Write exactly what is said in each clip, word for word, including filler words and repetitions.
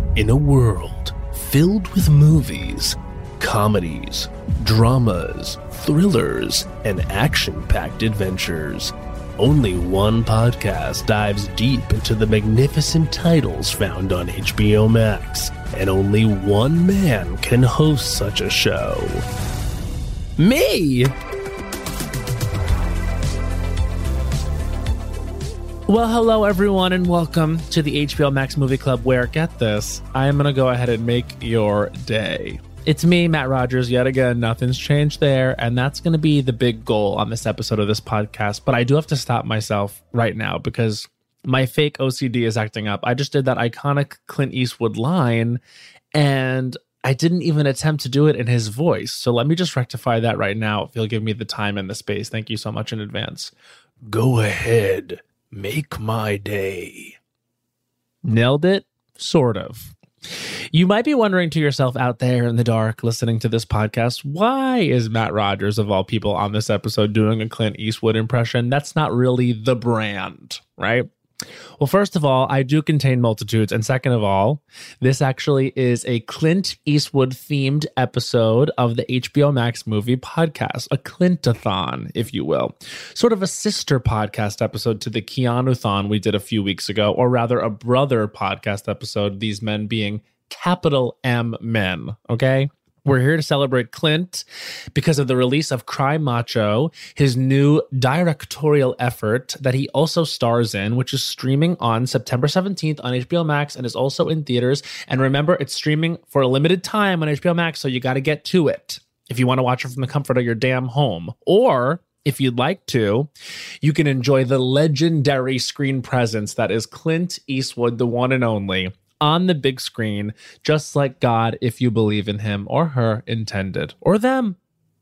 In a world filled with movies, comedies, dramas, thrillers, and action-packed adventures, only one podcast dives deep into the magnificent titles found on H B O Max, and only one man can host such a show. Me! Well, hello everyone, and welcome to the H B O Max Movie Club, where, get this, I am going to go ahead and make your day. It's me, Matt Rogers, yet again. Nothing's changed there, and that's going to be the big goal on this episode of this podcast. But I do have to stop myself right now because my fake O C D is acting up. I just did that iconic Clint Eastwood line, and I didn't even attempt to do it in his voice. So let me just rectify that right now if you'll give me the time and the space. Thank you so much in advance. Go ahead. Make my day. Nailed it? Sort of. You might be wondering to yourself out there in the dark listening to this podcast, why is Matt Rogers, of all people, on this episode doing a Clint Eastwood impression? That's not really the brand, right? Well, first of all, I do contain multitudes. And second of all, this actually is a Clint Eastwood themed episode of the H B O Max Movie Podcast, a Clintathon, if you will. Sort of a sister podcast episode to the Keanu-thon we did a few weeks ago, or rather a brother podcast episode, these men being capital M men, okay? We're here to celebrate Clint because of the release of Cry Macho, his new directorial effort that he also stars in, which is streaming on September seventeenth on H B O Max and is also in theaters. And remember, it's streaming for a limited time on H B O Max, so you got to get to it if you want to watch it from the comfort of your damn home. Or if you'd like to, you can enjoy the legendary screen presence that is Clint Eastwood, the one and only, on the big screen, just like God, if you believe in him or her, intended, or them.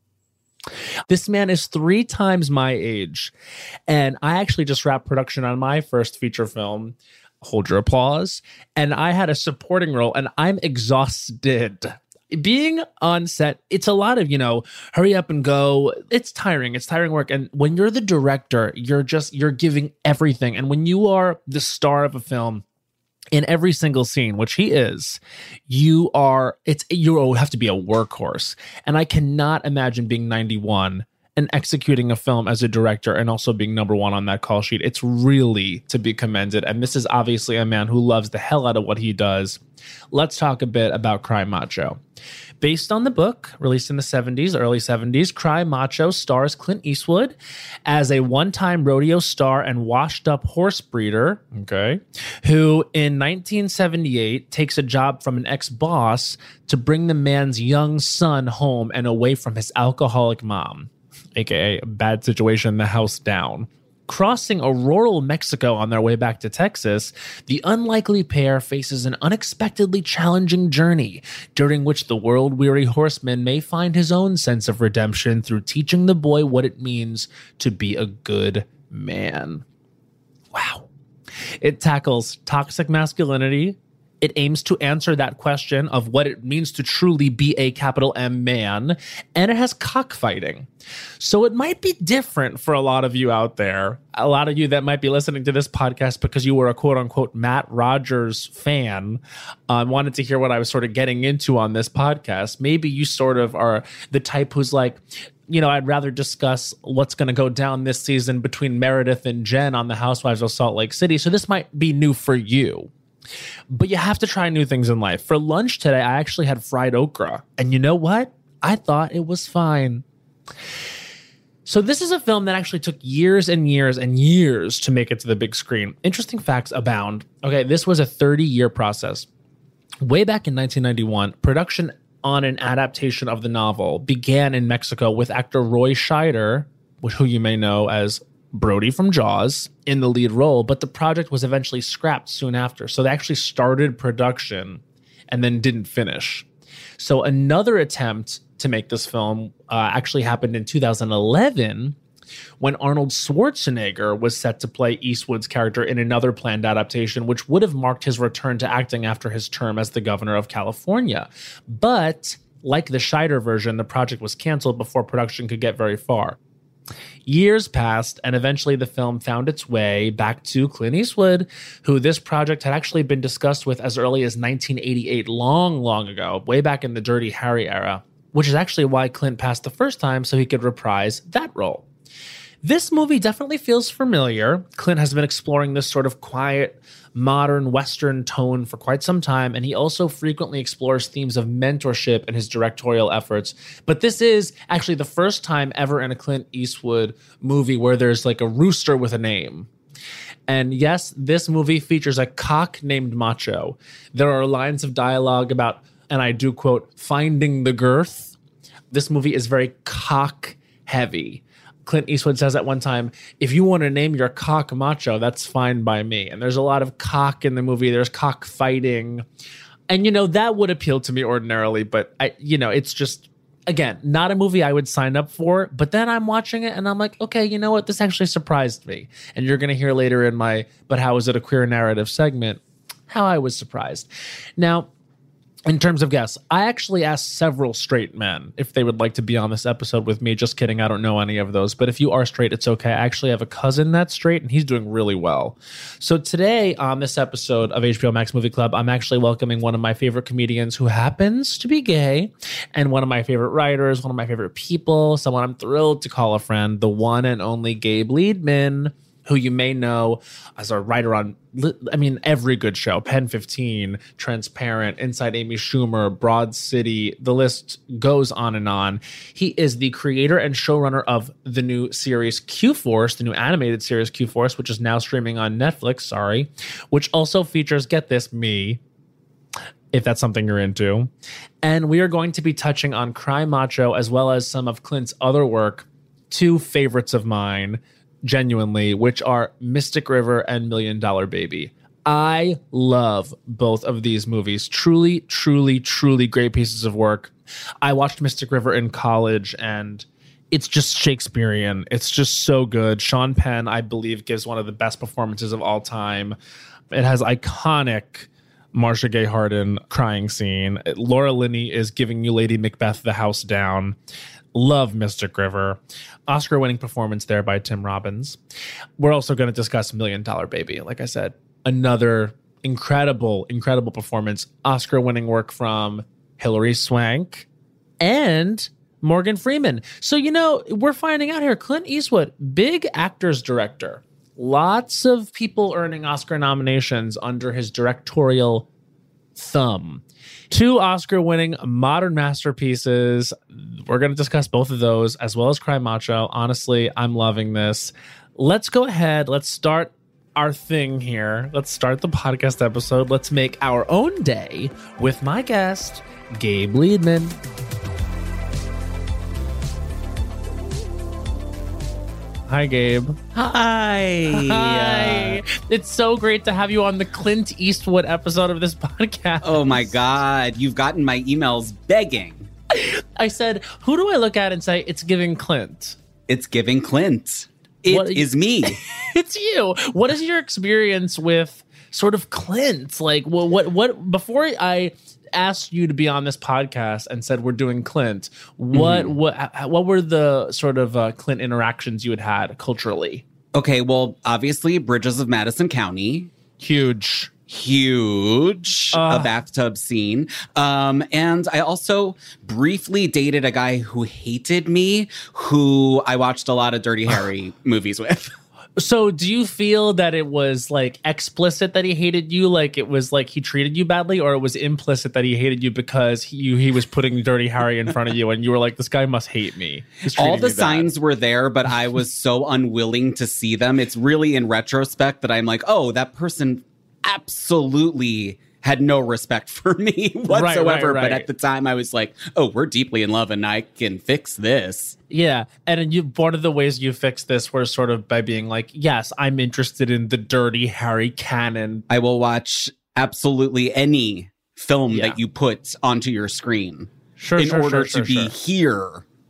This man is three times my age, and I actually just wrapped production on my first feature film, hold your applause, and I had a supporting role, and I'm exhausted. Being on set, it's a lot of, you know, hurry up and go. It's tiring. It's tiring work. And when you're the director, you're just, you're giving everything. And when you are the star of a film, in every single scene, which he is, you are, it's, you have to be a workhorse. And I cannot imagine being ninety-one and executing a film as a director and also being number one on that call sheet. It's really to be commended. And this is obviously a man who loves the hell out of what he does. Let's talk a bit about Cry Macho. Based on the book, released in the seventies, early seventies, Cry Macho stars Clint Eastwood as a one-time rodeo star and washed-up horse breeder, okay, who in nineteen seventy-eight takes a job from an ex-boss to bring the man's young son home and away from his alcoholic mom, aka bad situation, the house down. Crossing a rural Mexico on their way back to Texas, the unlikely pair faces an unexpectedly challenging journey, during which the world-weary horseman may find his own sense of redemption through teaching the boy what it means to be a good man. Wow. It tackles toxic masculinity. It aims to answer that question of what it means to truly be a capital M man, and it has cockfighting. So it might be different for a lot of you out there, a lot of you that might be listening to this podcast because you were a quote-unquote Matt Rogers fan, uh, wanted to hear what I was sort of getting into on this podcast. Maybe you sort of are the type who's like, you know, I'd rather discuss what's going to go down this season between Meredith and Jen on the Housewives of Salt Lake City. So this might be new for you. But you have to try new things in life. For lunch today, I actually had fried okra. And you know what? I thought it was fine. So this is a film that actually took years and years and years to make it to the big screen. Interesting facts abound. Okay, this was a thirty-year process. Way back in nineteen ninety-one, production on an adaptation of the novel began in Mexico with actor Roy Scheider, who you may know as Brody from Jaws, in the lead role, but the project was eventually scrapped soon after. So they actually started production and then didn't finish. So another attempt to make this film uh, actually happened in two thousand eleven when Arnold Schwarzenegger was set to play Eastwood's character in another planned adaptation, which would have marked his return to acting after his term as the governor of California. But like the Scheider version, the project was canceled before production could get very far. Years passed, and eventually the film found its way back to Clint Eastwood, who this project had actually been discussed with as early as nineteen eighty-eight, long, long ago, way back in the Dirty Harry era, which is actually why Clint passed the first time so he could reprise that role. This movie definitely feels familiar. Clint has been exploring this sort of quiet, modern Western tone for quite some time, and he also frequently explores themes of mentorship in his directorial efforts. But this is actually the first time ever in a Clint Eastwood movie where there's like a rooster with a name. And yes, this movie features a cock named Macho. There are lines of dialogue about, and I do quote, finding the girth. This movie is very cock heavy. Clint Eastwood says at one time, if you want to name your cock Macho, that's fine by me. And there's a lot of cock in the movie. There's cock fighting. And, you know, that would appeal to me ordinarily. But, I, you know, it's just, again, not a movie I would sign up for. But then I'm watching it and I'm like, okay, you know what? This actually surprised me. And you're going to hear later in my, but how is it a queer narrative segment, how I was surprised. Now, in terms of guests, I actually asked several straight men if they would like to be on this episode with me. Just kidding. I don't know any of those. But if you are straight, it's okay. I actually have a cousin that's straight, and he's doing really well. So today on this episode of H B O Max Movie Club, I'm actually welcoming one of my favorite comedians who happens to be gay, and one of my favorite writers, one of my favorite people, someone I'm thrilled to call a friend, the one and only Gabe Liedman, who you may know as a writer on, I mean, every good show, Pen fifteen, Transparent, Inside Amy Schumer, Broad City, the list goes on and on. He is the creator and showrunner of the new series Q-Force, the new animated series Q-Force, which is now streaming on Netflix, sorry, which also features, get this, me, if that's something you're into. And we are going to be touching on Cry Macho as well as some of Clint's other work, two favorites of mine, genuinely, which are Mystic River and Million Dollar Baby. I love both of these movies. Truly, truly, truly great pieces of work. I watched Mystic River in college, and it's just Shakespearean. It's just so good. Sean Penn, I believe, gives one of the best performances of all time. It has iconic Marcia Gay Harden crying scene. Laura Linney is giving you Lady Macbeth the house down. Love Mystic River. Oscar-winning performance there by Tim Robbins. We're also going to discuss Million Dollar Baby. Like I said, another incredible, incredible performance. Oscar-winning work from Hilary Swank and Morgan Freeman. So, you know, we're finding out here, Clint Eastwood, big actors director. Lots of people earning Oscar nominations under his directorial thumb. Two Oscar-winning modern masterpieces. We're going to discuss both of those, as well as Cry Macho. Honestly, I'm loving this. Let's go ahead. Let's start our thing here. Let's start the podcast episode. Let's make our own day with my guest, Gabe Liedman. Hi, Gabe. Hi. Hi. It's so great to have you on the Clint Eastwood episode of this podcast. Oh, my God. You've gotten my emails begging. I said, who do I look at and say, it's giving Clint? It's giving Clint. It What- is me. It's you. What is your experience with sort of Clint? Like, what, what, what, before I asked you to be on this podcast and said we're doing Clint, what mm-hmm. what what were the sort of uh, Clint interactions you had had culturally? Okay, well, obviously, Bridges of Madison County. Huge. Huge. Uh, a bathtub scene. Um, and I also briefly dated a guy who hated me, who I watched a lot of Dirty Harry movies with. So do you feel that it was like explicit that he hated you, like it was like he treated you badly, or it was implicit that he hated you because he he was putting Dirty Harry in front of you and you were like, this guy must hate me? All the signs were there, but I was so unwilling to see them. It's really in retrospect that I'm like, oh, that person absolutely had no respect for me whatsoever. Right, right, right. But at the time I was like, oh, we're deeply in love and I can fix this. Yeah. And you, one of the ways you fix this was sort of by being like, yes, I'm interested in the Dirty Harry canon. I will watch absolutely any film yeah. that you put onto your screen sure, in sure, order sure, to sure, be sure. here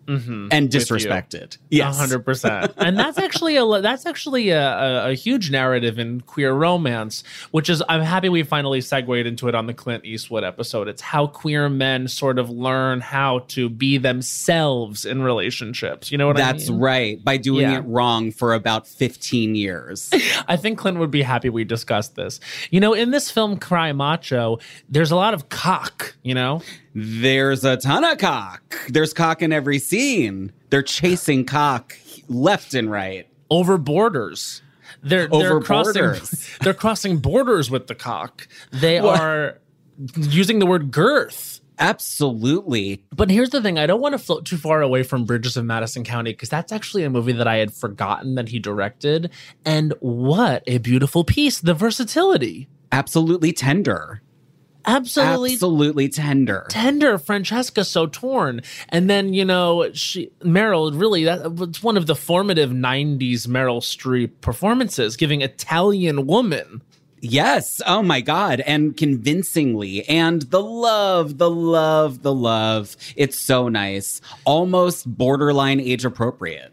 mm-hmm. and disrespected. Yes, a hundred percent. And that's actually a that's actually a, a, a huge narrative in queer romance, which is I'm happy we finally segued into it on the Clint Eastwood episode. It's how queer men sort of learn how to be themselves in relationships. You know what that's I mean? That's right. By doing yeah. it wrong for about fifteen years. I think Clint would be happy we discussed this. You know, in this film, Cry Macho, there's a lot of cock, you know? There's a ton of cock. There's cock in every scene. They're chasing cock left and right. Over borders. They're, Over they're crossing, borders. They're crossing borders with the cock. They what? are using the word girth. Absolutely. But here's the thing. I don't want to float too far away from Bridges of Madison County because that's actually a movie that I had forgotten that he directed. And what a beautiful piece. The versatility. Absolutely tender. Absolutely. Absolutely tender. Tender. Francesca so torn. And then, you know, she Meryl, really, that was one of the formative nineties Meryl Streep performances, giving Italian woman. Yes. Oh, my God. And convincingly. And the love, the love, the love. It's so nice. Almost borderline age appropriate.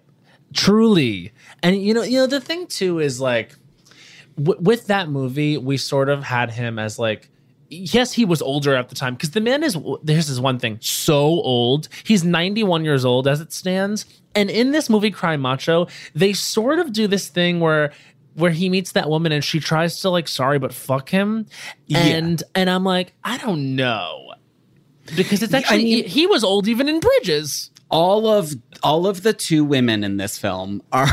Truly. And, you know, you know, the thing, too, is like w- with that movie, we sort of had him as like, yes, he was older at the time because the man is, this is one thing, so old. He's ninety-one years old as it stands. And in this movie, Cry Macho, they sort of do this thing where where he meets that woman and she tries to like, sorry, but fuck him. And yeah. and I'm like, I don't know. Because it's actually, I mean, he, he was old even in Bridges. All of all of the two women in this film are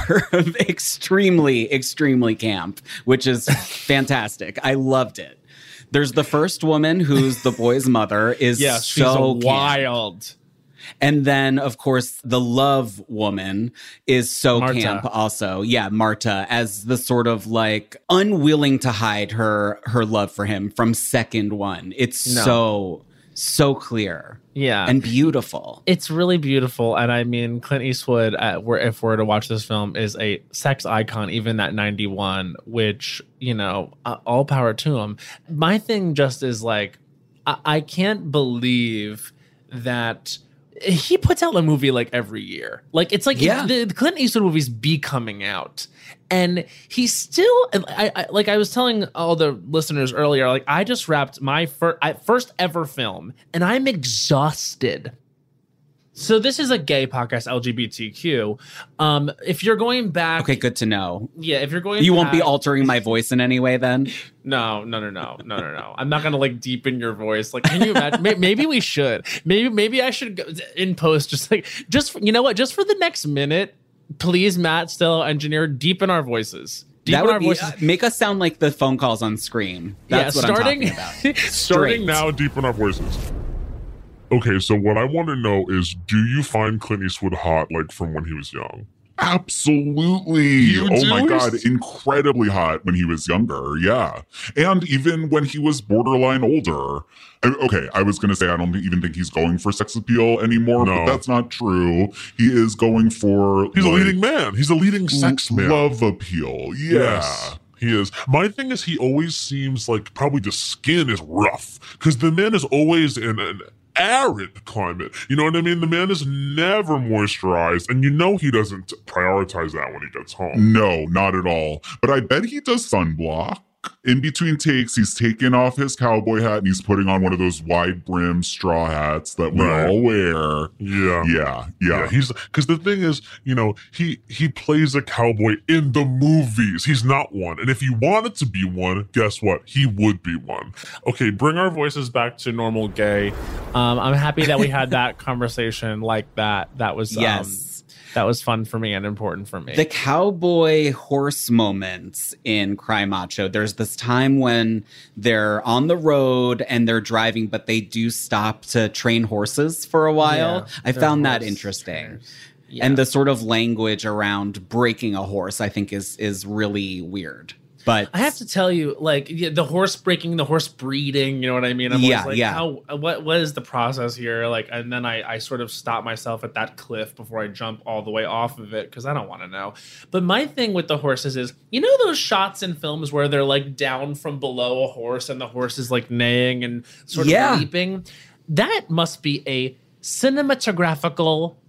extremely, extremely camp, which is fantastic. I loved it. There's the first woman who's the boy's mother is yeah, so she's wild. Camp. And then, of course, the love woman is so Marta. camp also. Yeah, Marta, as the sort of like unwilling to hide her her love for him from second one. It's no. so, so clear. Yeah. And beautiful. It's really beautiful. And I mean, Clint Eastwood, uh, were, if we're to watch this film, is a sex icon, even at ninety-one, which, you know, uh, all power to him. My thing just is like, I, I can't believe that he puts out a movie like every year. Like it's like yeah. the, the Clint Eastwood movies be coming out, and he's still. I, I like I was telling all the listeners earlier. Like I just wrapped my fir- I, first ever film, and I'm exhausted. So this is a gay podcast, L G B T Q. Um, if you're going back, okay, good to know. Yeah, if you're going, you back, won't be altering my voice in any way, then. No, no, no, no, no, no, no. I'm not gonna like deepen your voice. Like, can you imagine? Maybe we should. Maybe, maybe I should go in post. Just like, just you know what? Just for the next minute, please, Matt, still engineer, deepen our voices. Deepen that would our be, voices. Uh, make us sound like the phone calls on Scream. That's yeah, what starting, I'm talking about. Starting now, deepen our voices. Okay, so what I want to know is, do you find Clint Eastwood hot, like, from when he was young? Absolutely. You oh do? my God, incredibly hot when he was younger, yeah. And even when he was borderline older. I, okay, I was going to say I don't even think he's going for sex appeal anymore, no. but that's not true. He is going for... He's like, a leading man. He's a leading sex man. Love appeal, yeah. Yes. He is. My thing is he always seems like probably the skin is rough because the man is always in an arid climate. You know what I mean? The man is never moisturized, and you know he doesn't prioritize that when he gets home. No, not at all. But I bet he does sunblock. In between takes, he's taking off his cowboy hat and he's putting on one of those wide brim straw hats that we right. all wear. Yeah. Yeah. Yeah. yeah he's because the thing is, you know, he he plays a cowboy in the movies. He's not one. And if he wanted to be one, guess what? He would be one. Okay, bring our voices back to normal gay. Um, I'm happy that we had that conversation like that. That was yes. Um, That was fun for me and important for me. The cowboy horse moments in Cry Macho. There's this time when they're on the road and they're driving, but they do stop to train horses for a while. Yeah, I found that horse interesting. Yeah. And the sort of language around breaking a horse, I think, is is really weird. But I have to tell you, like yeah, the horse breaking, the horse breeding, you know what I mean? I'm yeah, always like, yeah. how, what, what is the process here? Like, and then I, I sort of stop myself at that cliff before I jump all the way off of it because I don't want to know. But my thing with the horses is, you know, those shots in films where they're like down from below a horse and the horse is like neighing and sort of yeah. leaping. That must be a cinematographical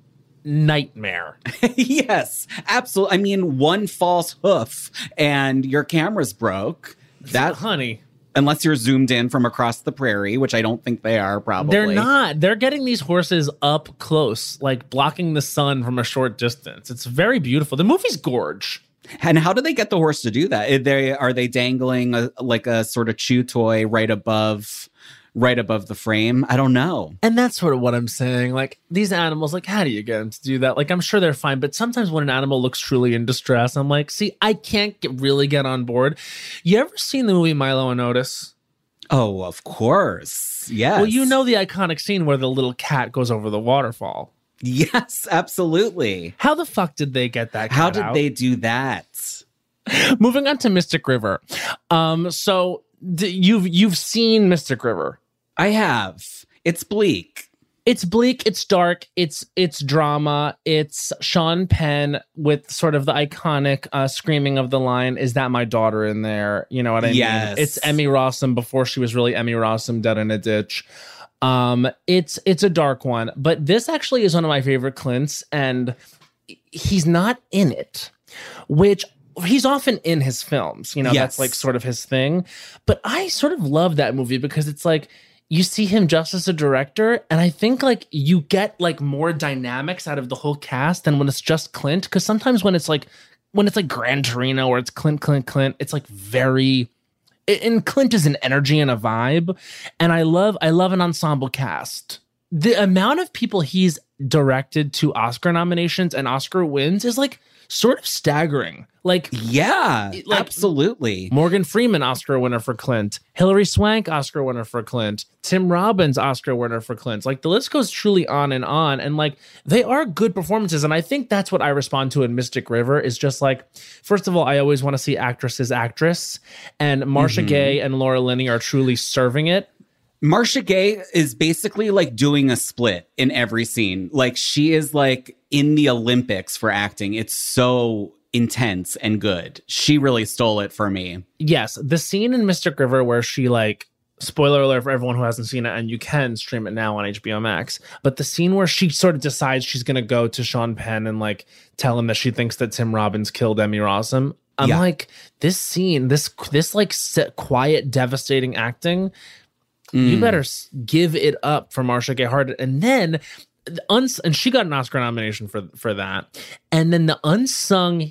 nightmare. Yes, absolutely. I mean, one false hoof and your camera's broke. That, honey. Unless you're zoomed in from across the prairie, which I don't think they are, probably. They're not. They're getting these horses up close, like blocking the sun from a short distance. It's very beautiful. The movie's gorge. And how do they get the horse to do that? Are they, are they dangling a, like a sort of chew toy right above... right above the frame? I don't know. And that's sort of what I'm saying. Like, these animals, like, how do you get them to do that? Like, I'm sure they're fine, but sometimes when an animal looks truly in distress, I'm like, see, I can't get, really get on board. You ever seen the movie Milo and Otis? Oh, of course. Yes. Well, you know the iconic scene where the little cat goes over the waterfall. Yes, absolutely. How the fuck did they get that cat How did out? they do that? Moving on to Mystic River. Um, so d- you've you've seen Mystic River. I have. It's bleak. It's bleak, it's dark, it's it's drama, it's Sean Penn with sort of the iconic uh, screaming of the line, "Is that my daughter in there?" You know what I yes. mean? It's Emmy Rossum before she was really Emmy Rossum, dead in a ditch. Um, it's it's a dark one, but this actually is one of my favorite Clints, and he's not in it, which he's often in his films. You know, yes. that's like sort of his thing. But I sort of love that movie because it's like, you see him just as a director, and I think like you get like more dynamics out of the whole cast than when it's just Clint. Because sometimes when it's like when it's like Gran Torino or it's Clint, Clint, Clint, it's like very. And Clint is an energy and a vibe, and I love I love an ensemble cast. The amount of people he's directed to Oscar nominations and Oscar wins is like sort of staggering. Like, yeah, like, absolutely. Morgan Freeman, Oscar winner for Clint. Hilary Swank, Oscar winner for Clint. Tim Robbins, Oscar winner for Clint. Like, the list goes truly on and on. And like, they are good performances. And I think that's what I respond to in Mystic River is just like, first of all, I always want to see actresses actress. And Marcia mm-hmm. Gay and Laura Linney are truly serving it. Marcia Gay is basically like doing a split in every scene. Like, she is like in the Olympics for acting. It's so intense and good. She really stole it for me. Yes, the scene in Mystic River where she like, spoiler alert for everyone who hasn't seen it, and you can stream it now on H B O Max, but the scene where she sort of decides she's going to go to Sean Penn and like tell him that she thinks that Tim Robbins killed Emmy Rossum. I'm yeah. like, this scene, this this like quiet, devastating acting, mm. you better give it up for Marcia Gay Harden. And then, uns- and she got an Oscar nomination for for that. And then the unsung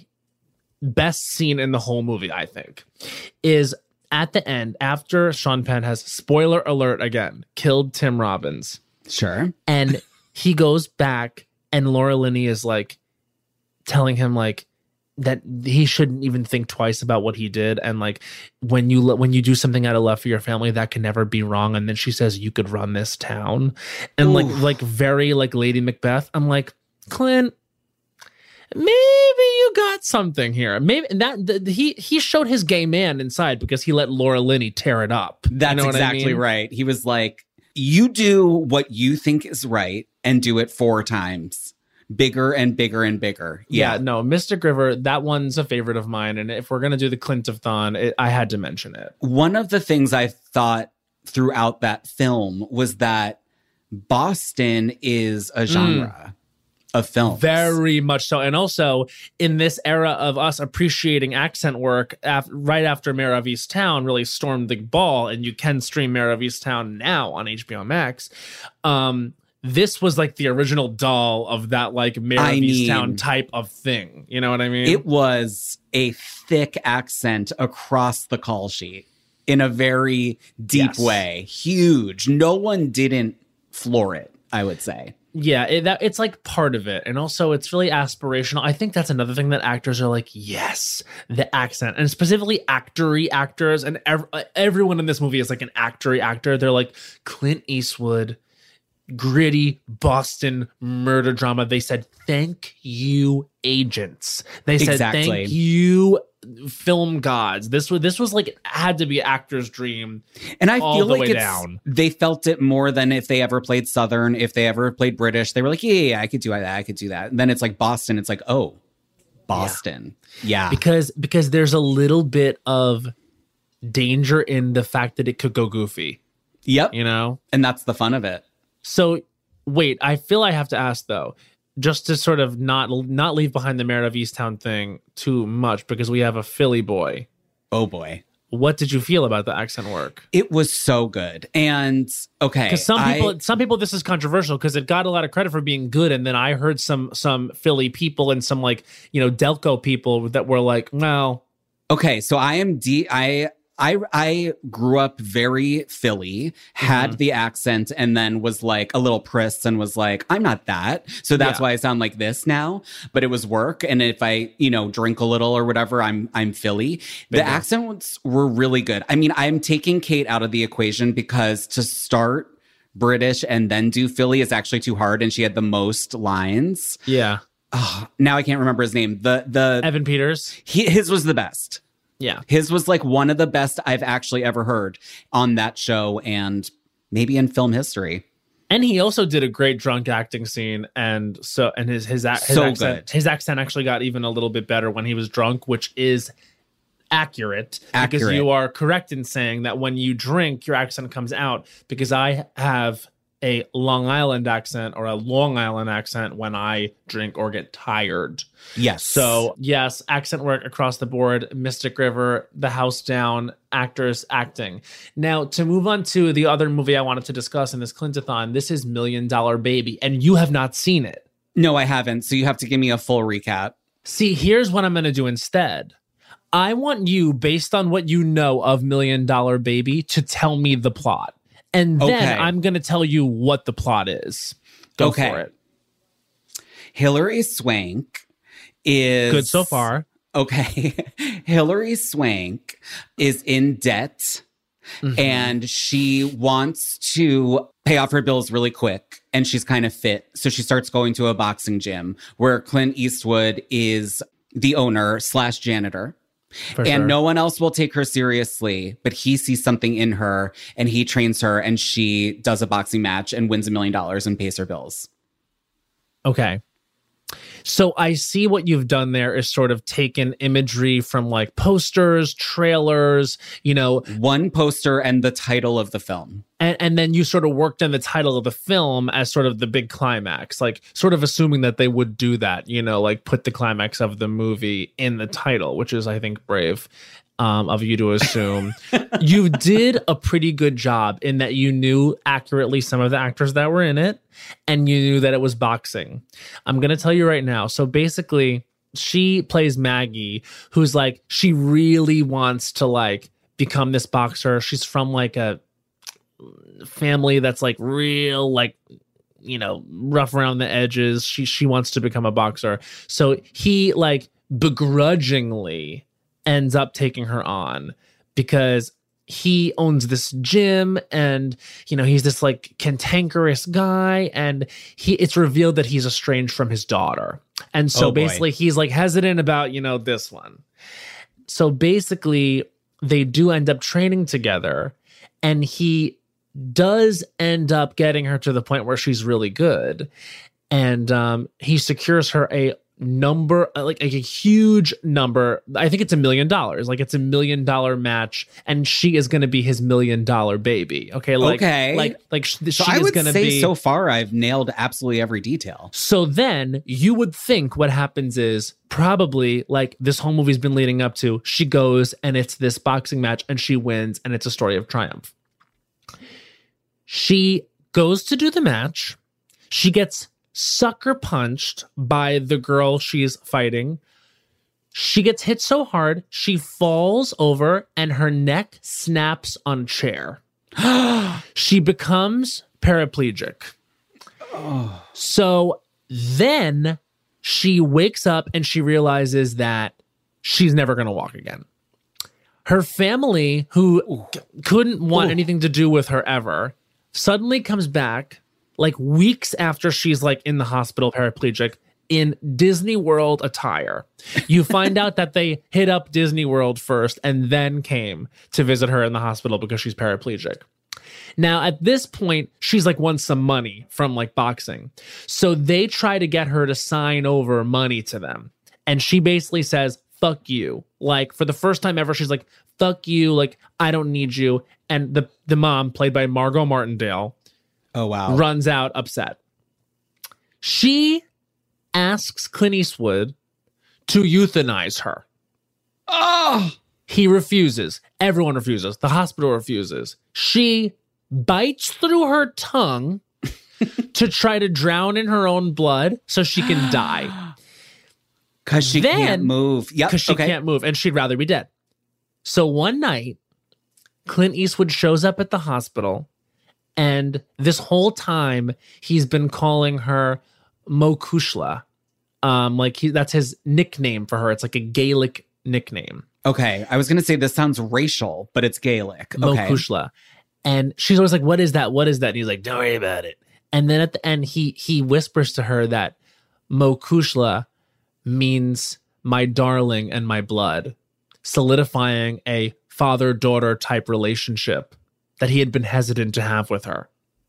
best scene in the whole movie, I think, is at the end after Sean Penn has, spoiler alert again, killed Tim Robbins. Sure. And he goes back and Laura Linney is like telling him like that he shouldn't even think twice about what he did. And like, when you, when you do something out of love for your family, that can never be wrong. And then she says, you could run this town. And Ooh. like, like very like Lady Macbeth. I'm like, Clint, maybe you got something here. Maybe that the, the, he he showed his gay man inside because he let Laura Linney tear it up. That's you know exactly I mean? right. He was like, you do what you think is right and do it four times. Bigger and bigger and bigger. Yeah, yeah no, Mystic River, that one's a favorite of mine. And if we're going to do the Clint-a-thon, it, I had to mention it. One of the things I thought throughout that film was that Boston is a genre. Mm. Of films. Very much so. And also in this era of us appreciating accent work, af- right after Mayor of Easttown really stormed the ball, and you can stream Mayor of Easttown now on H B O Max. Um, this was like the original doll of that like Mayor I of mean, Easttown type of thing. You know what I mean? It was a thick accent across the call sheet in a very deep yes. way. Huge. No one didn't floor it, I would say. Yeah, it, that, it's like part of it. And also it's really aspirational. I think that's another thing that actors are like, yes, the accent. And specifically actory actors. And ev- everyone in this movie is like an actory actor. They're like Clint Eastwood, gritty Boston murder drama. They said, thank you, agents. They said, exactly. thank you, film gods. This was this was like had to be an actor's dream. And I all feel the like way it's, down. They felt it more than if they ever played Southern, if they ever played British. They were like, yeah, yeah, yeah I could do that. I could do that. And then it's like Boston. It's like, oh, Boston. Yeah. yeah. Because because there's a little bit of danger in the fact that it could go goofy. Yep. You know? And that's the fun of it. So wait, I feel I have to ask though. just to sort of not not leave behind the Mayor of Easttown thing too much, because we have a Philly boy. Oh boy. What did you feel about the accent work? It was so good. And okay. Because some people I, some people this is controversial because it got a lot of credit for being good. And then I heard some some Philly people and some like, you know, Delco people that were like, well. Okay, so I am D I I I grew up very Philly, had mm-hmm. the accent, and then was like a little prissed and was like, I'm not that. So that's yeah. why I sound like this now. But it was work. And if I, you know, drink a little or whatever, I'm I'm Philly. The yeah. accents were really good. I mean, I'm taking Kate out of the equation because to start British and then do Philly is actually too hard. And she had the most lines. Yeah. Oh, now I can't remember his name. The the Evan Peters. He, his was the best. Yeah. His was like one of the best I've actually ever heard on that show and maybe in film history. And he also did a great drunk acting scene. And so, and his, his, his, so accent, good. his accent actually got even a little bit better when he was drunk, which is accurate, accurate. Because you are correct in saying that when you drink, your accent comes out, because I have a Long Island accent or a Long Island accent when I drink or get tired. Yes. So yes, accent work across the board, Mystic River, The House Down, actors, acting. Now to move on to the other movie I wanted to discuss in this Clintathon, this is Million Dollar Baby, and you have not seen it. No, I haven't. So you have to give me a full recap. See, here's what I'm going to do instead. I want you, based on what you know of Million Dollar Baby, to tell me the plot. And then okay. I'm going to tell you what the plot is. Go okay. for it. Hilary Swank is... Good so far. Okay. Hilary Swank is in debt, mm-hmm. and she wants to pay off her bills really quick, and she's kind of fit. So she starts going to a boxing gym where Clint Eastwood is the owner slash janitor. For and sure. No one else will take her seriously, but he sees something in her and he trains her, and she does a boxing match and wins a million dollars and pays her bills. Okay. So I see what you've done there is sort of taken imagery from like posters, trailers, you know. One poster and the title of the film. And, and then you sort of worked on the title of the film as sort of the big climax, like sort of assuming that they would do that, you know, like put the climax of the movie in the title, which is, I think, brave um, of you to assume. You did a pretty good job in that you knew accurately some of the actors that were in it, and you knew that it was boxing. I'm going to tell you right now. So basically, she plays Maggie, who's like, she really wants to like become this boxer. She's from like a family that's like real, like, you know, rough around the edges. She she wants to become a boxer. So he like begrudgingly ends up taking her on because he owns this gym, and you know, he's this like cantankerous guy, and he it's revealed that he's estranged from his daughter. And so oh basically he's like hesitant about, you know, this one. So basically they do end up training together, and he does end up getting her to the point where she's really good. And um, he secures her a number, like a, a huge number. I think it's a million dollars. Like it's a million dollar match, and she is going to be his million dollar baby. Okay. Like, okay. Like, like she, so she I is would going to say be. So far, I've nailed absolutely every detail. So then you would think what happens is probably like this whole movie's been leading up to, she goes and it's this boxing match and she wins, and it's a story of triumph. She goes to do the match. She gets sucker punched by the girl she's fighting. She gets hit so hard, she falls over and her neck snaps on a chair. She becomes paraplegic. Oh. So then she wakes up and she realizes that she's never going to walk again. Her family, who c- couldn't want Ooh. anything to do with her ever, suddenly comes back like weeks after she's like in the hospital paraplegic in Disney World attire. You find out that they hit up Disney World first and then came to visit her in the hospital because she's paraplegic. Now, at this point, she's like won some money from like boxing. So they try to get her to sign over money to them. And she basically says, fuck you. Like for the first time ever, she's like, fuck you. Like, I don't need you. And the, the mom, played by Margot Martindale, oh wow, runs out upset. She asks Clint Eastwood to euthanize her. Oh! He refuses. Everyone refuses. The hospital refuses. She bites through her tongue to try to drown in her own blood so she can die. Because she Then- can't move. Yep. Because she okay. can't move and she'd rather be dead. So one night, Clint Eastwood shows up at the hospital, and this whole time he's been calling her Mokushla. Um, like he, that's his nickname for her. It's like a Gaelic nickname. Okay. I was going to say this sounds racial, but it's Gaelic. Okay. Mokushla. And she's always like, what is that? What is that? And he's like, don't worry about it. And then at the end, he he whispers to her that Mokushla means my darling and my blood, solidifying a father-daughter type relationship that he had been hesitant to have with her.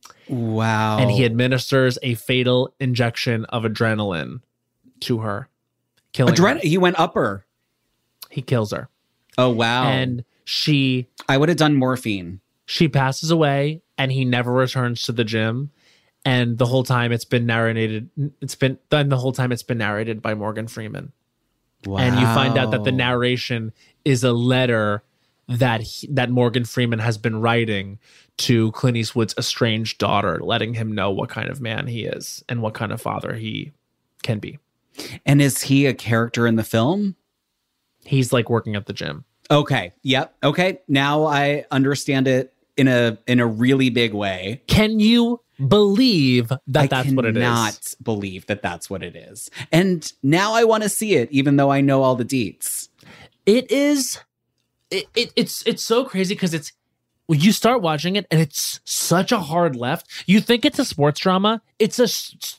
Wow. And he administers a fatal injection of adrenaline to her, killing Adren- her. He went upper. He kills her. Oh, wow. And she I would have done morphine. she passes away, and he never returns to the gym. And the whole time it's been narrated, it's been then the whole time it's been narrated by Morgan Freeman. Wow. And you find out that the narration is a letter that he, that Morgan Freeman has been writing to Clint Eastwood's estranged daughter, letting him know what kind of man he is and what kind of father he can be. And is he a character in the film? He's like working at the gym. Okay. Yep. Okay. Now I understand it in a in a really big way. Can you believe that I that's what it is? cannot believe that that's what it is. And now I want to see it, even though I know all the deets. It is. It, it it's it's so crazy because it's when you start watching it and it's such a hard left. You think it's a sports drama. It's a s-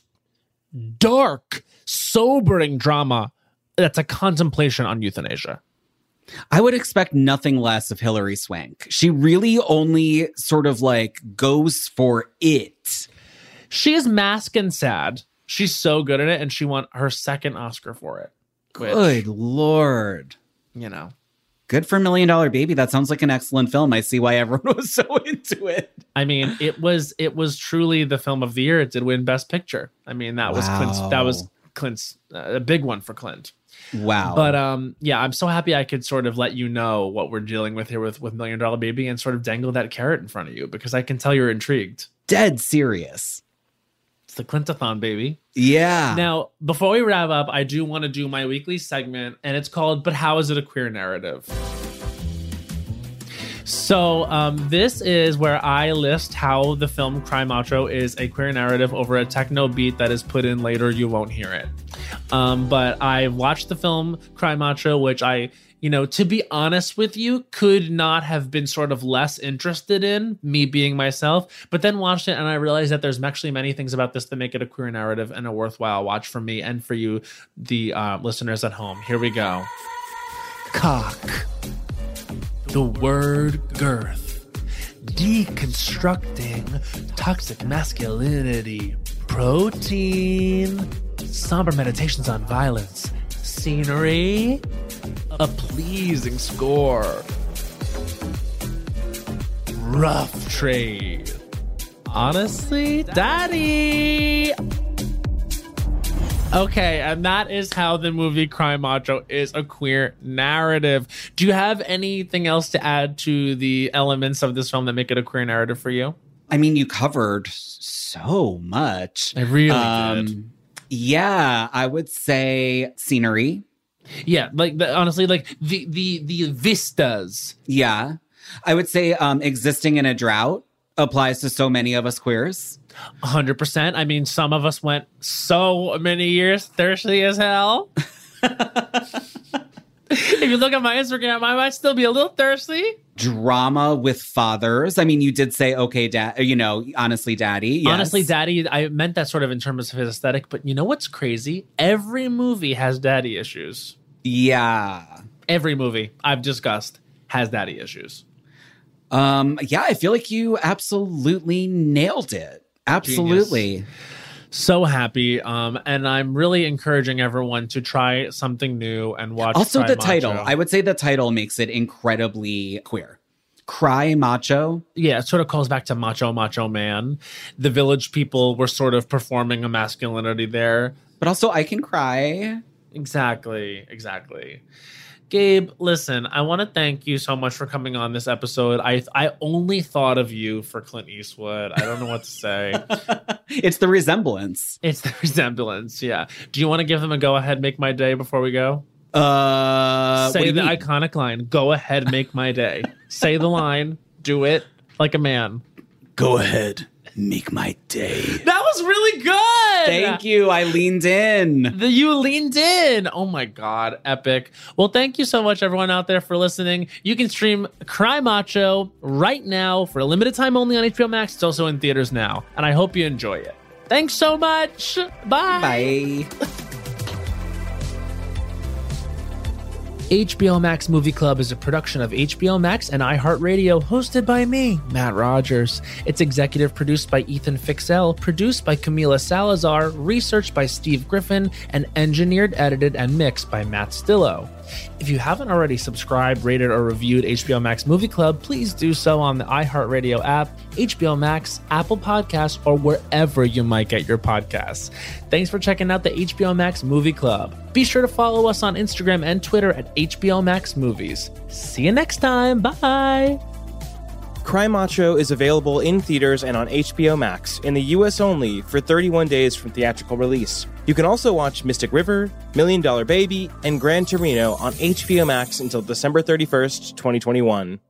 dark, sobering drama that's a contemplation on euthanasia. I would expect nothing less of Hilary Swank. She really only sort of like goes for it. She is mask and sad. She's so good at it, and she won her second Oscar for it. Which, Good Lord. you know. Good for Million Dollar Baby. That sounds like an excellent film. I see why everyone was so into it. I mean, it was it was truly the film of the year. It did win Best Picture. I mean, that was Wow. Clint's. That was Clint's uh, a big one for Clint. Wow. But um, yeah, I'm so happy I could sort of let you know what we're dealing with here with with Million Dollar Baby and sort of dangle that carrot in front of you because I can tell you're intrigued. Dead serious. It's the Clintathon, baby. Yeah. Now, before we wrap up, I do want to do my weekly segment, and it's called "But How Is It a Queer Narrative?" So um, this is where I list how the film Cry Macho is a queer narrative over a techno beat that is put in later. You won't hear it. Um, but I watched the film Cry Macho, which I, you know, to be honest with you, could not have been sort of less interested in, me being myself. But then watched it and I realized that there's actually many things about this that make it a queer narrative and a worthwhile watch for me and for you, the uh, listeners at home. Here we go. Cock. The word girth. Deconstructing toxic masculinity. Protein. Somber meditations on violence. Scenery. A pleasing score. Rough trade. Honestly, Daddy. Okay, and that is how the movie Cry Macho is a queer narrative. Do you have anything else to add to the elements of this film that make it a queer narrative for you? I mean, you covered so much. I really Um, did. Yeah, I would say scenery. Yeah, like the, honestly, like the the the vistas. Yeah. I would say um, existing in a drought applies to so many of us queers. one hundred percent. I mean, some of us went so many years thirsty as hell. If you look at my Instagram, I might still be a little thirsty. Drama with fathers. I mean, you did say, okay, dad, you know, honestly, daddy. Yes. Honestly, daddy, I meant that sort of in terms of his aesthetic. But you know what's crazy? Every movie has daddy issues. Yeah. Every movie I've discussed has daddy issues. Um, yeah, I feel like you absolutely nailed it. Absolutely. Genius. So happy. Um, and I'm really encouraging everyone to try something new and watch. Also, Cry the Macho. title. I would say the title makes it incredibly queer. Cry Macho. Yeah, it sort of calls back to Macho Macho Man. The village people were sort of performing a masculinity there But also, I can cry. Exactly, exactly. Gabe, listen, I want to thank you so much for coming on this episode. I I only thought of you for Clint Eastwood. I don't know what to say. It's the resemblance. It's the resemblance, yeah. Do you want to give them a go ahead, make my day before we go? Uh, Say the mean? iconic line, go ahead, make my day. Say the line, do it like a man. Go ahead, make my day. That was really good. Thank you. I leaned in. The, you leaned in. Oh my God. Epic. Well, thank you so much, everyone out there, for listening. You can stream Cry Macho right now for a limited time only on H B O Max. It's also in theaters now. And I hope you enjoy it. Thanks so much. Bye. Bye. H B O Max Movie Club is a production of H B O Max and iHeartRadio, hosted by me, Matt Rogers. It's executive produced by Ethan Fixell, produced by Camila Salazar, researched by Steve Griffin, and engineered, edited, and mixed by Matt Stillo. If you haven't already subscribed, rated, or reviewed H B O Max Movie Club, please do so on the iHeartRadio app, H B O Max, Apple Podcasts, or wherever you might get your podcasts. Thanks for checking out the H B O Max Movie Club. Be sure to follow us on Instagram and Twitter at H B O Max Movies. See you next time. Bye. Cry Macho is available in theaters and on H B O Max in the U S only for thirty-one days from theatrical release. You can also watch Mystic River, Million Dollar Baby, and Gran Torino on H B O Max until December thirty-first, twenty twenty-one.